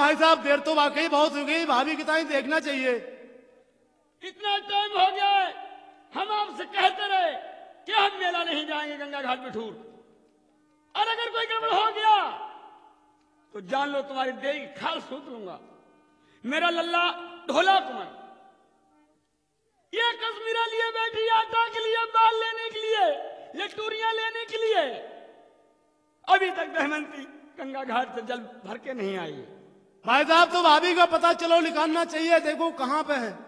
भाई साहब देर तो वाकई बहुत हो गई, भाभी की ताई देखना चाहिए। इतना टाइम हो गया है, हम आपसे कहते रहे कि हम मेला नहीं जाएंगे गंगा घाट बिठूर, और अगर कोई गड़बड़ हो गया तो जान लो तुम्हारी देह की खाल सूत लूंगा। मेरा लल्ला ढोला कुमार ये कश्मीरा लिए बैठी, आटा के लिए, बाल लेने के लिए, ये टूरियां लेने के लिए, अभी तक दहमंती गंगा घाट से जल भर के नहीं आई है। भाई साहब तो भाभी का पता चलो निकालना चाहिए, देखो कहाँ पे है।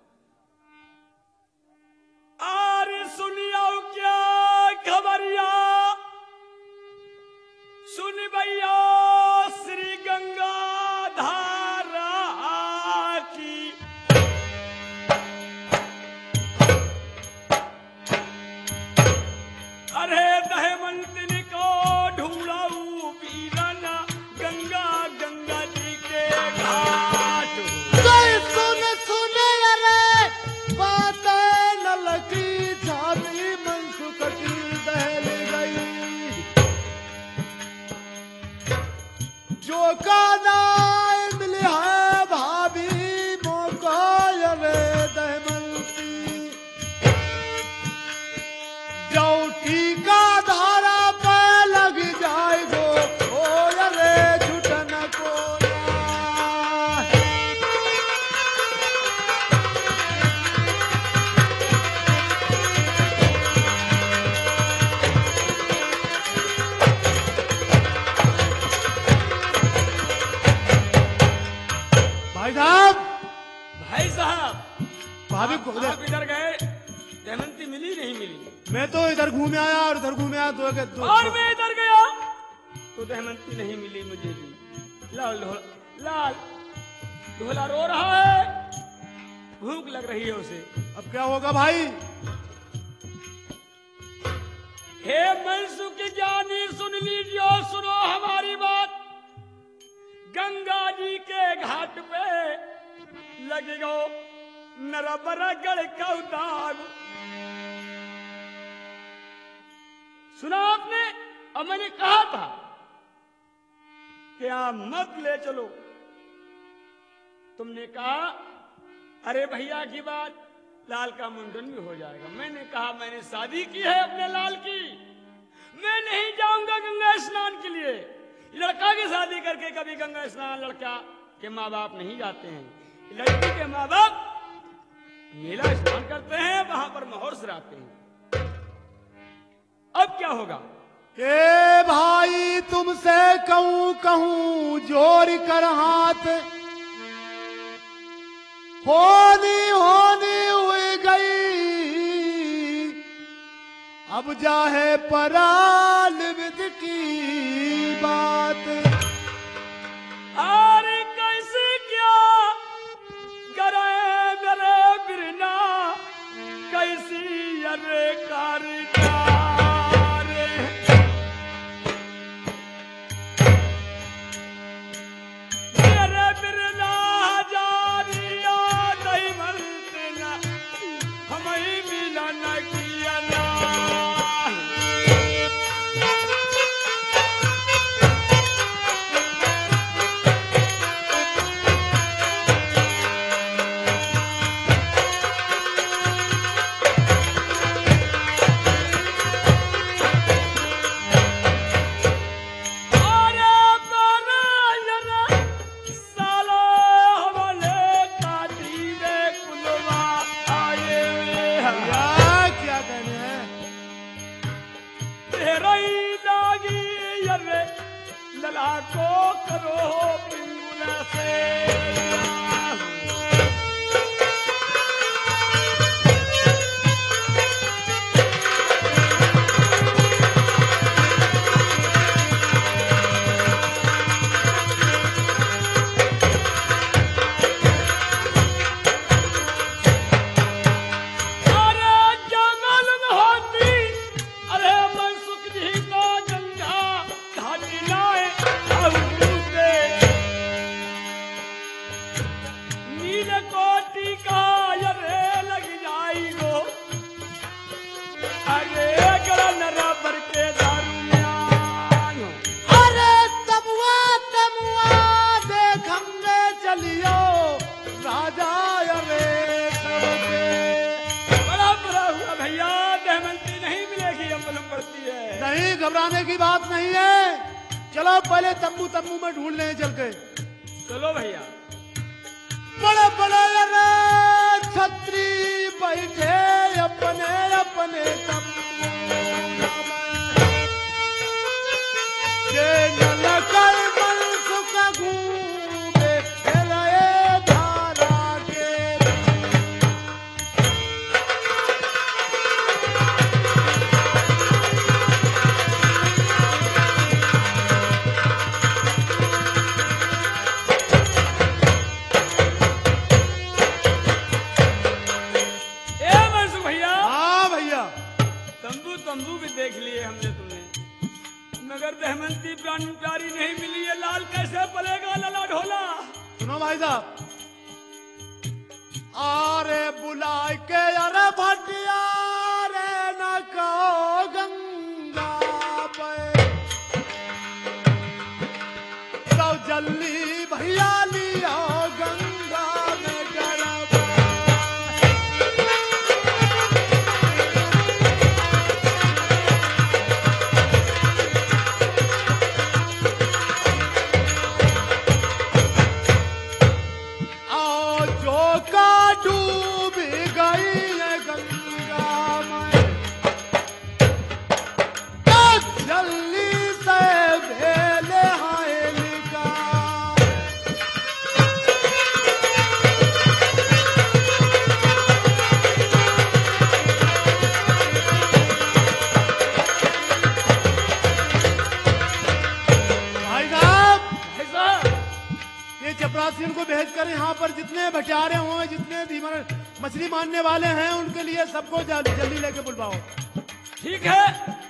अरे सुनियो क्या खबरिया, सुन भैया श्री गंगा धारा की, अरे दहमंतिनी को ढूंढाऊ पीराना गंगा गंगा जी के घाट। सुन सुन अरे बातें नल की छाती मनसुख की दहल गई, जो का नाम मिली है भाभी मौका रे दहमंती, जो टीका धारा पे लग जाएगो ओ रे छुटन को ना। भाई साहब भाभी को आप इधर गए, दहमंती मिली नहीं मिली? मैं तो इधर घूमे आया और इधर घूमे आया, दो और मैं इधर गया तो दहमंती नहीं मिली मुझे भी। लाल ढोला रो रहा है, भूख लग रही है उसे। अब क्या होगा भाई? हे मनसुख जानी सुन लीजिए और सुनो हमारी बात, गंगा जी के घाट पे लगेगा नरबरा गढ़ का दाग। सुना आपने? अब मैंने कहा था कि आप मत ले चलो, तुमने कहा अरे भैया की बात, लाल का मुंडन भी हो जाएगा। मैंने कहा मैंने शादी की है अपने लाल की, मैं नहीं जाऊंगा गंगा स्नान के लिए। लड़का की शादी करके कभी गंगा स्नान लड़का के माँ बाप नहीं जाते हैं, लड़की के माँ बाप मेला स्नान करते हैं, वहां पर महोर सराते हैं। अब क्या होगा? ए भाई तुमसे कहूं जोर कर हाथ, होनी हुई गई, अब जाहे पराल विद की बात। अरे कैसे क्या करे मेरे बिरना, कैसी अरे कारदार, मेरे बिरना जानिया नहीं मरते ना, हमें मिला न किया ना। लला को करो पिंगुला से। घबराने की बात नहीं है। चलो पहले तंबू तंबू में ढूंढ लें चल के। चलो भैया। बड़े बड़े छत्री बैठे अपने अपने तंबू के नलकर मनसुख घूमे लए धारा के। तंबू भी देख लिए हमने तुम्हें, मगर दहमंती प्राणी प्यारी नहीं मिली है। लाल कैसे पलेगा लला ढोला। सुनो भाई साहब, अरे बुलाए के अरे भटिया रे न कहो गंगा पे तो जल्दी भैया लिया गंगा में गरबा। चपरासी उनको भेजकर यहाँ पर जितने भटियारे हुए, जितने मछली मारने वाले हैं, उनके लिए सबको जल्दी लेके बुलवाओ। ठीक है।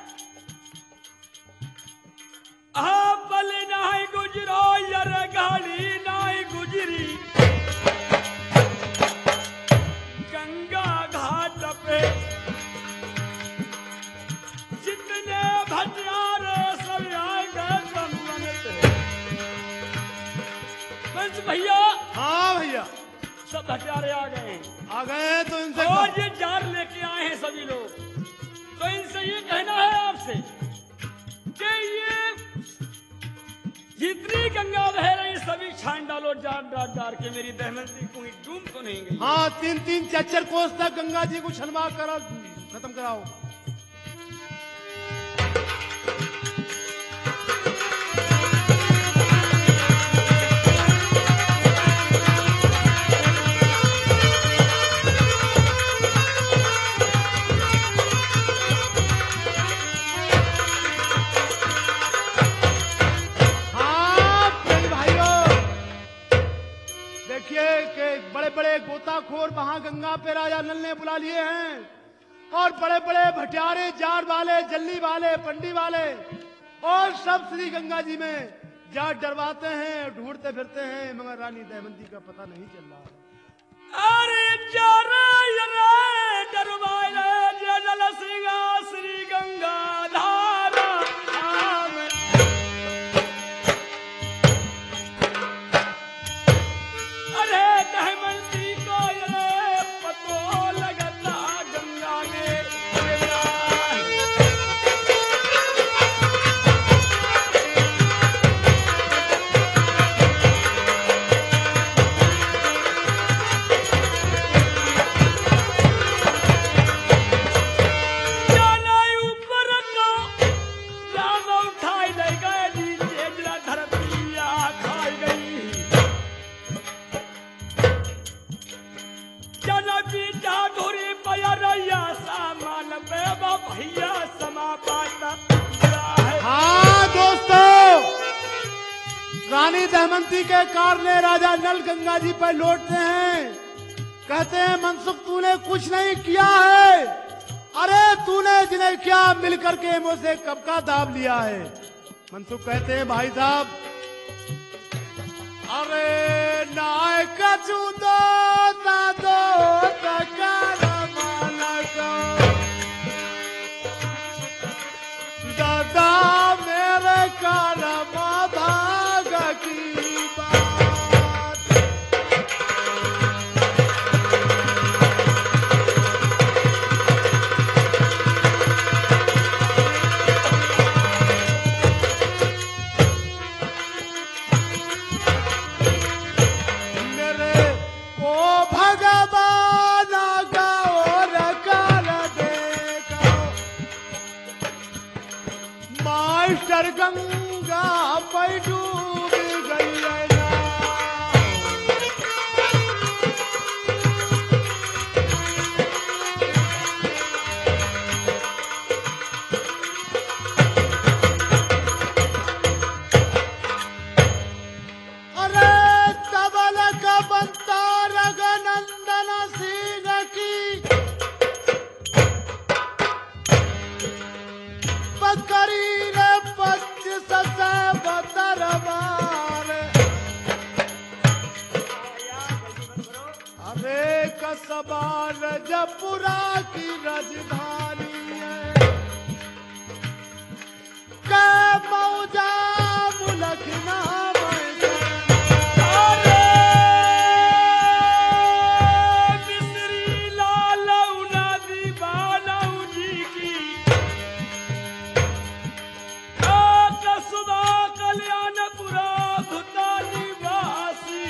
आप बले नाई गुजरो यार गाड़ी नाई गुजरी गंगा घाट पे जितने भटियारे सब आए गए संगम पे। भैया। हाँ भैया, सब हथियारे आ गए हैं। आ गए हैं तो इनसे और ये जार लेके आए हैं सभी लोग। तो इनसे ये कहना है आपसे कि ये जितनी गंगा बह रही सभी छान डालो जार डार डार के। मेरी दहमंती कोई डूब तो नहीं गई। हाँ, 3-3 4-4 कोस तक गंगा जी को छलवा करो, खत्म कराओ। बड़े गोताखोर वहां गंगा पे राजा नल ने बुला लिए हैं, और बड़े बड़े भटियारे, जार वाले, जल्ली वाले, पंडी वाले, और सब श्री गंगा जी में जार डरवाते हैं, ढूंढते फिरते हैं, मगर रानी दमयंती का पता नहीं चल रहा है। अरे जारा ये डरवाए जल सिंगा श्री गंगा धारा। अरे दमयंती को ये पतो लगता गंगा में। हाँ दोस्तों, रानी दमयंती के कारने राजा नल गंगा जी पर लौटते हैं, कहते हैं मनसुख तूने कुछ नहीं किया है। अरे तूने जिन्हें क्या मिलकर के मुझसे कब का दाब लिया है। मनसुख कहते हैं भाई साहब, अरे नाय कछु दो ता दो तकार दादा मेरे कारमा भाग की बात। पर गंगा पे डूब गई है नाव। सवाल जपुरा की राजधानी है के मौजा मुलक नाम मिस्री लालऊ नदी बालऊ जी की कसुदा कल्याणपुरा धुता निवासी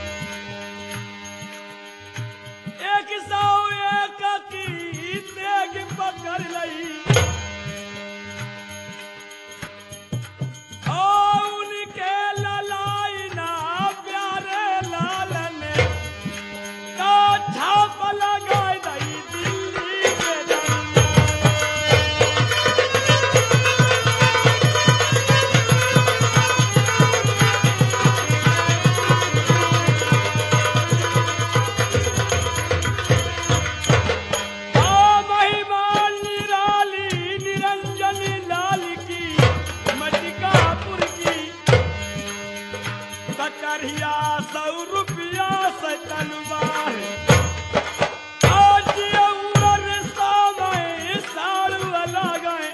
एक सौ एक की तेग पकड़ लई और उनके ललाई ना प्यारे लाल ने का छाप लगाई दई दिल्ली के करिया 100 रुपया से तलवार आज उमर सामय साल लगाए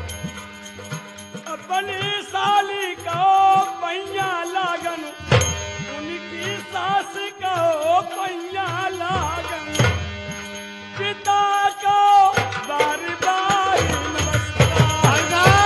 अपनी साली का पैया लागन उनकी सास का पैया लागन पिता को बार बार नमस्कार।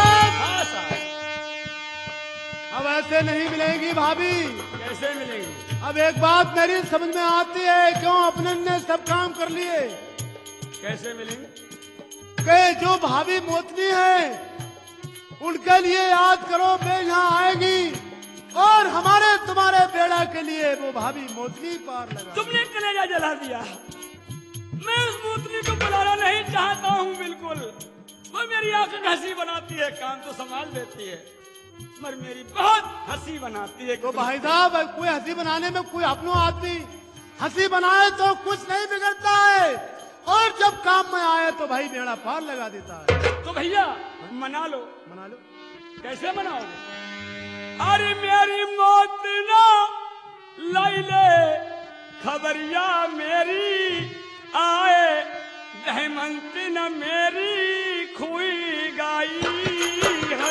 अब ऐसे नहीं मिलेंगी भाभी। कैसे मिलेंगी? अब एक बात मेरी समझ में आती है, क्यों अपने ने सब काम कर लिए। कैसे मिलेंगे? के जो भाभी मोतनी है उनके लिए याद करो, वे यहाँ आएगी और हमारे तुम्हारे बेड़ा के लिए वो भाभी मोतनी पार लगा। तुमने कलेजा जला दिया। मैं उस मोतनी को बुलाना नहीं चाहता हूँ बिल्कुल। वो मेरी आंखें हंसी बनाती है, कान तो संभाल देती है, मगर मेरी बहुत हंसी बनाती है। तो भाई साहब कोई हंसी बनाने में कोई अपनो आदमी हंसी बनाए तो कुछ नहीं बिगड़ता है, और जब काम में आए तो भाई बेड़ा पार लगा देता है। तो भैया मना लो। मना लो। कैसे मनाओगे? अरे मेरी मौत ना लैले खबरिया मेरी आए दहमंत न मेरी खुई गाई है।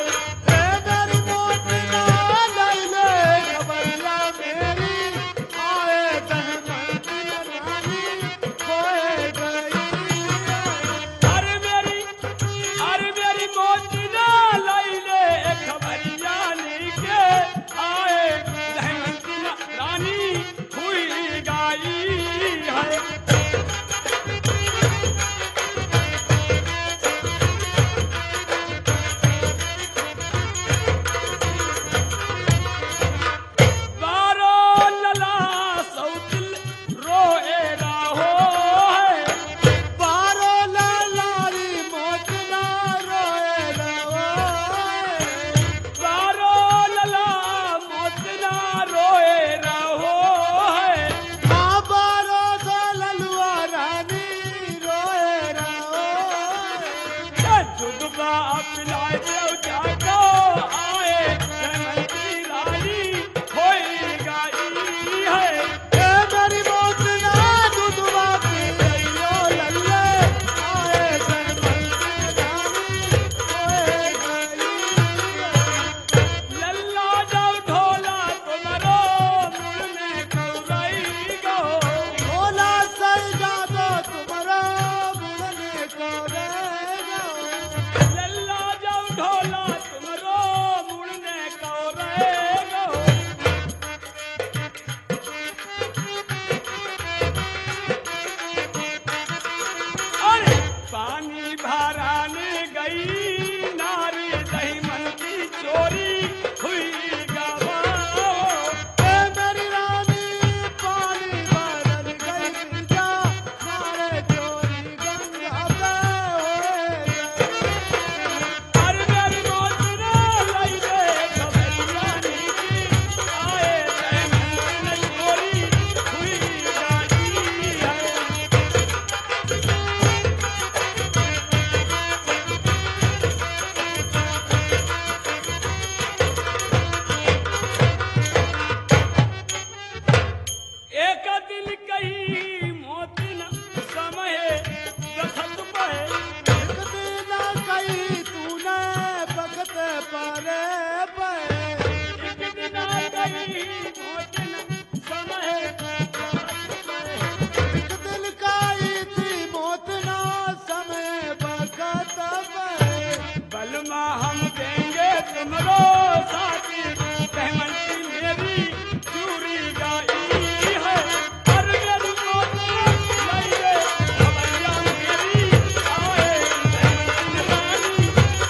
दिल कही मौत न समय बखत पे एक दिन कही तूने बखत पारे पे एक दिन कही मौत न समय बखत पे एक दिन कही थी मौत ना समय बखत पे बलमा हम देंगे तुमरो साथी कहमंती मेरी चूरी गाई है हर मेरी मौत लइए खबरिया मेरी आए कहमंती रानी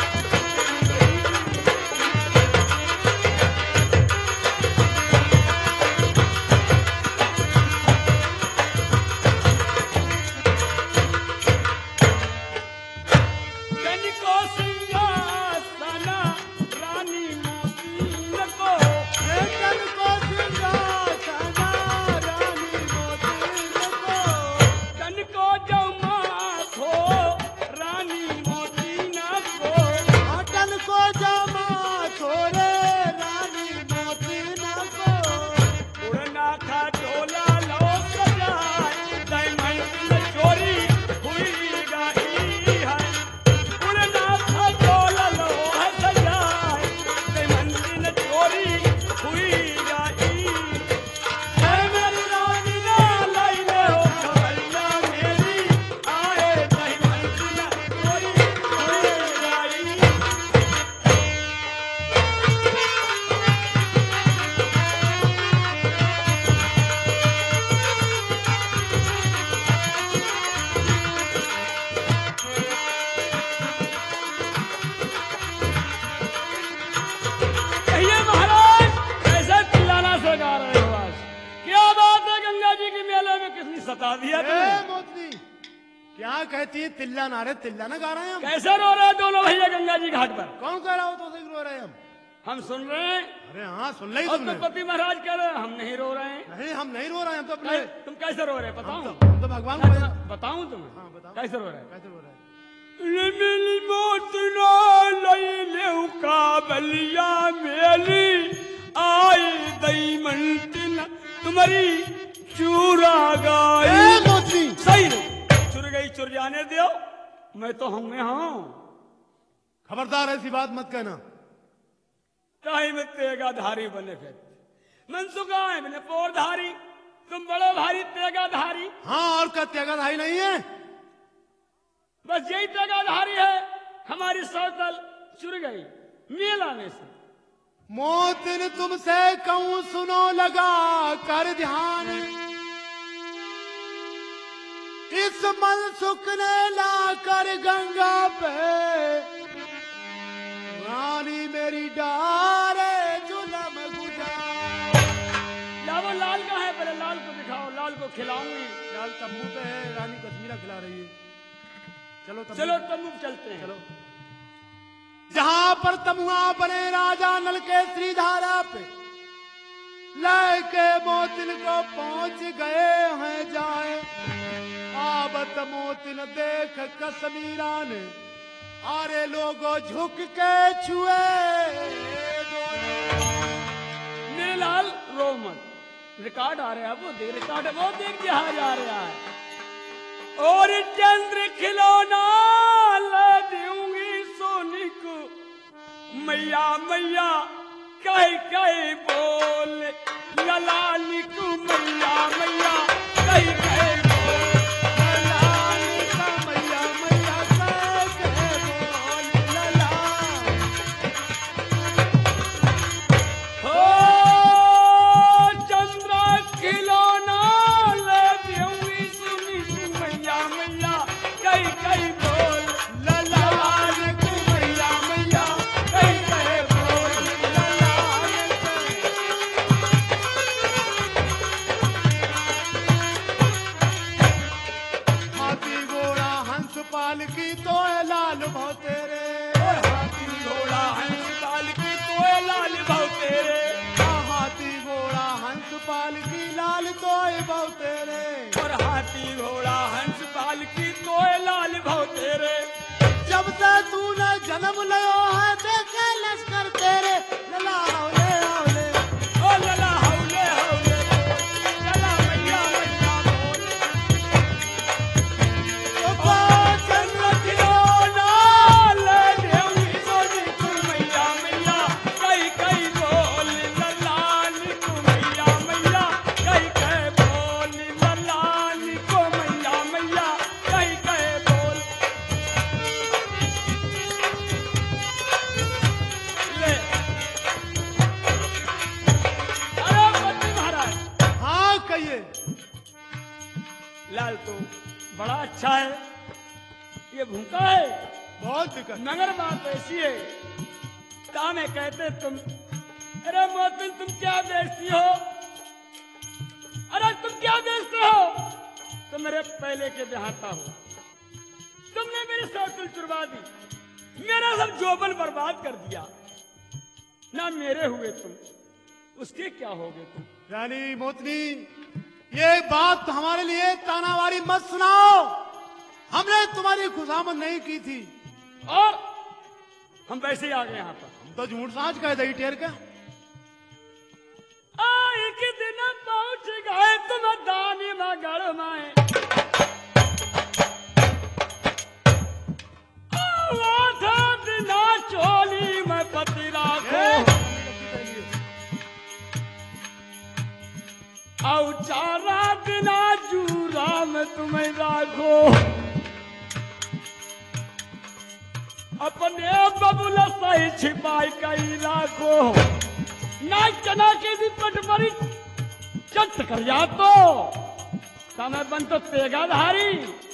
कनिको सिंहासन रानी मोतीन को तन को सिंहासन रानी मोतीन को कनिको जमा खो रानी मोतीन को तन को जमा छोड़े रानी मोतीन को उड़ना था डोला लो सजाए डायमंड चोरी हुई गाई है उड़ना था डोला लो है सजाए डायमंड चोरी हुई गाई है मेरी रानी ना लाई ले हो खबरिया मेरी आए डायमंड चोरी हुई गाई कहिए महाराज कैसे चिल्लाना से गा रहे हो आज क्या बात है गंगा जी के मेले में किसने सता दिया तुम्हें मोतनी क्या कहती है तिल्ला ना गा रहे हैं हम कैसे रो रहे हैं दोनों भैया गंगा जी घाट पर कौन कह रहा हो तो रो रहे हैं हम हम सुन रहे हैं अरे हाँ सुन ले और तुमने पति महाराज कह रहे हैं हम नहीं रो रहे हैं नहीं हम नहीं रो रहे हैं हम तो अपने तुम कैसे रो रहे हैं हम बताऊं तो भगवान को बताऊं तुम्हें हाँ बताओ कैसे रो रहे हैं कैसे रो रहे हैं मिली मौत ना लई लेऊ का बलिया मेली आई दई मंटिन तुम्हारी चूरा गाई मोतनी सही नहीं चुर गई चुर जाने दो मैं तो हम में हूं खबरदार ऐसी बात मत कहना काहे में तेगा धारी बने फिर मनसुखा है मैंने पोरधारी तुम बड़ो भारी तेगा धारी हाँ और क्या त्यागाधारी नहीं है बस यही तेगाधारी है हमारी सौतल चुर गई मेला में से मोतिन तुमसे कहूँ सुनो लगा कर ध्यान इस मनसुख ने लाकर गंगा पे रानी मेरी डारे जुलम गुजार या वो लाल का है पहले लाल को दिखाओ लाल को खिलाऊंगी लाल तब्बू पे है रानी कश्मीरा खिला रही है चलो तब्बू चलो तब चलते हैं चलो जहां पर तमुआ बने राजा नल के श्रीधारा पे लेके मोतिन को पहुंच गए हैं जाए आबत मोतिन देख कश्मीरा ने अरे लोगों झुक के छुए मेरे लाल रो मत रिकॉर्ड आ रहा है वो देख रिकॉर्ड वो देख जहाज आ रहा है और चंद्र खिलौना ला दूंगी सोनी को मैया मैया कह कह बोल ललानी को मैया मैया कह कह बोल ललानी का मैया मैया कह बोल लला हो चंद्र खिलौना ला दूंगी सोनी को मैया मैया कह कह बोल ललानी को मैया मैया कह कह बोल हाथी घोड़ा हंस पाल की तो लाल भाव तेरे हाथी घोड़ा हंस पाल की तोय लाल भाव तेरे हाथी घोड़ा हंस पाल की लाल तो भाव तेरे और हाथी घोड़ा हंस पाल की तोय लाल भाव तेरे जब से तूने जन्म लियो है देखे लश्कर तेरे लला हौले हौले ओ लला हौले हौले लला मैया मैया कहिए। लाल तो बड़ा अच्छा है, ये भूखा है बहुत दिक्कत। मगर बात ऐसी है, तामे कहते तुम, अरे मोहसिन तुम क्या बेचती हो, अरे तुम क्या बेचते हो, तुम मेरे पहले के बेहाता हो, तुमने मेरी साइकिल चुरवा दी, मेरा सब जोबन बर्बाद कर दिया, ना मेरे हुए तुम, उसके क्या होगे तुम। रानी मोतनी, ये बात हमारे लिए तानावारी मत सुनाओ, हमने तुम्हारी खुशामद नहीं की थी और हम वैसे ही आ गए यहाँ पर। हम तो झूठ साँच कहे दही टेर का। एक दिन पहुंच गए तुम दानी मगर में, बिना चोली में पति राखो, और चारा बिना जूरा में तुम्हें राखो, अपने बबुल सही छिपाई कई राखो, ना चना के भी पटमरी चट कर जा तो समय बन तो तेगा धारी।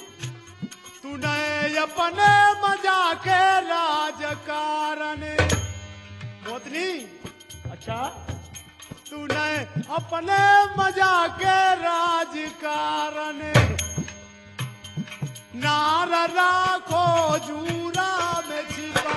तूने अपने मजा के राजकारण मोतनी, अच्छा तूने अपने मजा के राजकारण नार राखो जूरा में छिपा।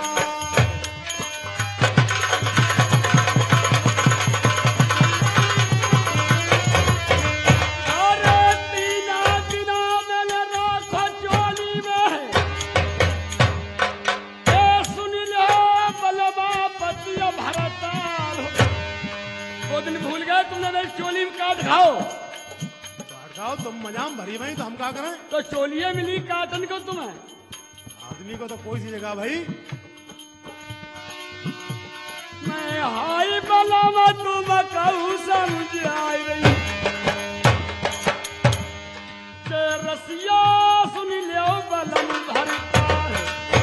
तुमने मेरी चोली में काट खाओ, काट खाओ, तुम मजाम भरी भाई, तो हम क्या करें। तो चोलिए मिली काटन को तुम्हें, आदमी को तो कोई सी जगह भाई। मैं हाई बला में तुम कहूँ समझ आई रही, रसिया सुन लो बलम भरता है,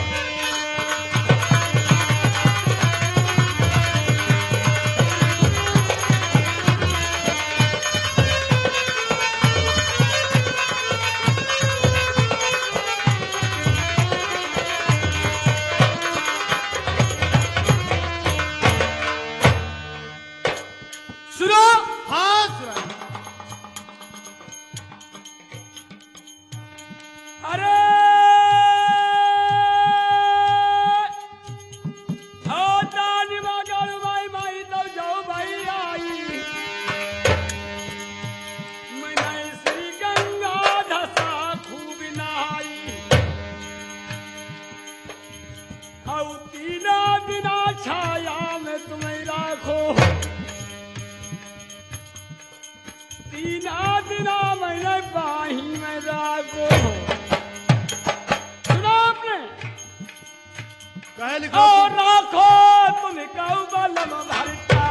राखो तुम कहू बलम भरता।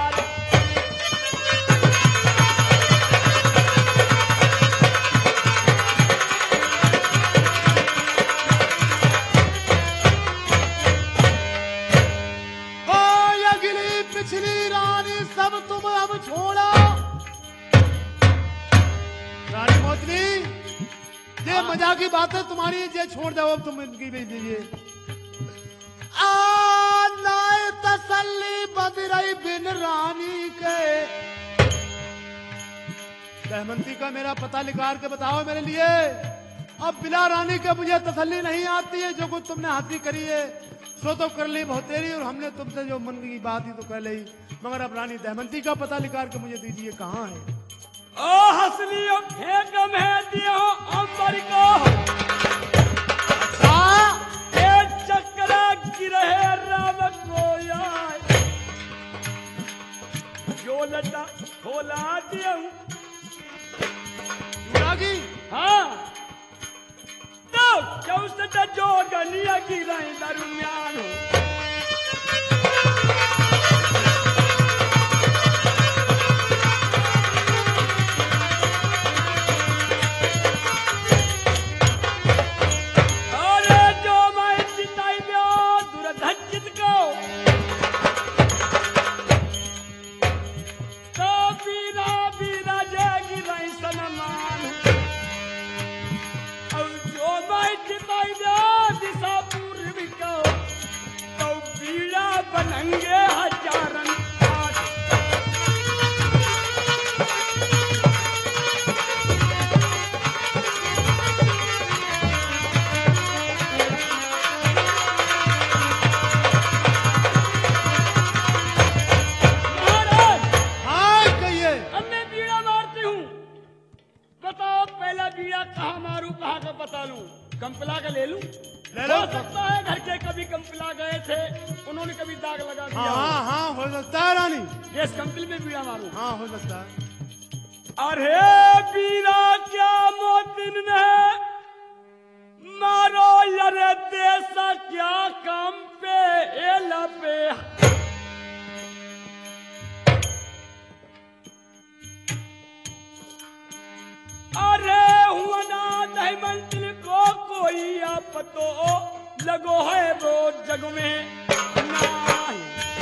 अगली पिछली रानी सब तुम अब छोड़ा। रानी मोतनी, ये मजा की बात है तुम्हारी, ये छोड़ दो अब तुम इनकी भेज दीजिए। नाय तसल्ली बदरई बिन रानी के, दहमंती का मेरा पता निकाल के बताओ मेरे लिए। अब बिला रानी के मुझे तसल्ली नहीं आती है, जो कुछ तुमने हाथी करी है सो तो कर ली बहुत तेरी, और हमने तुमसे जो मन की बात ही तो कर ली, मगर अब रानी दहमंती का पता निकाल के मुझे दीजिए, कहाँ है। ओ हसली फेंक में दियो अंबर को, रहे राम गोया जो लटा खोला दिया की। हाँ तो 64 जो गलिया की रही दरमियान हो। कहाँ मारू कहाँ का पता लूं, कंपला का ले लूं। ले लो। हो सकता है घर के कभी कंपला गए थे, उन्होंने कभी दाग लगा दिया हो। हाँ हाँ हो सकता है रानी। गैस कंपल में बीड़ा मारू। हाँ हो सकता है। अरे बीड़ा क्या मोतिन ने मारो यरे देसा क्या काम पे एला पे। अरे हुआ ना दही मंजिल को कोई आप तो लगो है वो जग में नहीं।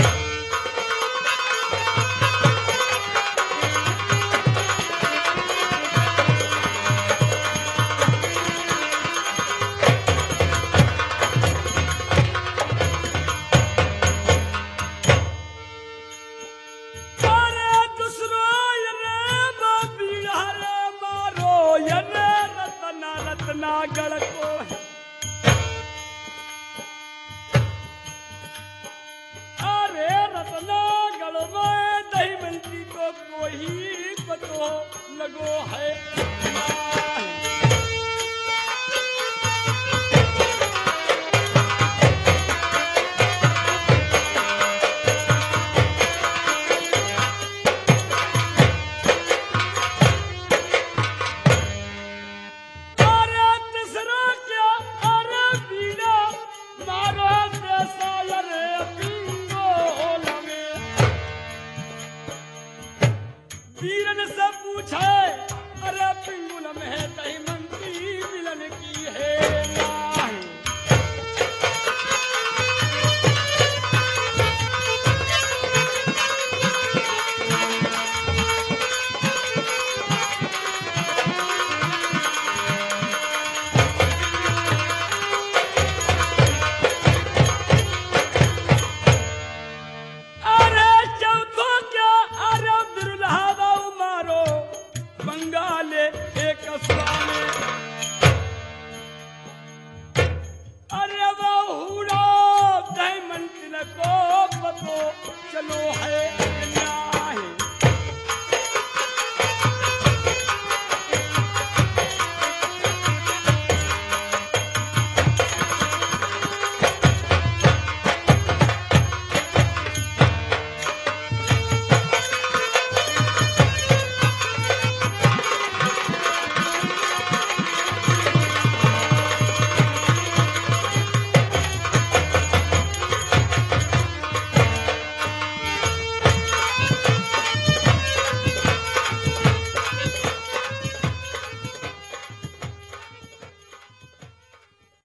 रत्नागढ़ को अरे रत्नागढ़ में दही मंडी को कोई पतो लगो है।